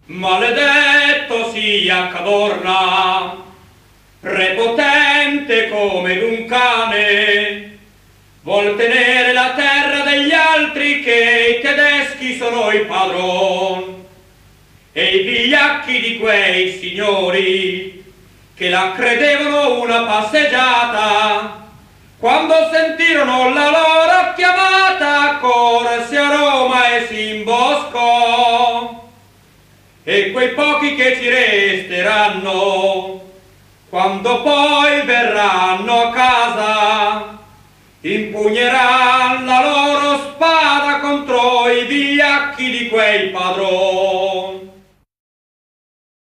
Maledetto sia Cadorna, prepotente come d'un cane, vuol tenere la terra degli altri che i tedeschi sono i padron, e i vigliacchi di quei signori che la credevano una passeggiata, quando sentirono la loro chiamata, corse a Roma e si imboscò. E quei pochi che ci resteranno, quando poi verranno a casa, impugneranno la loro spada contro i vigliacchi di quei padroni.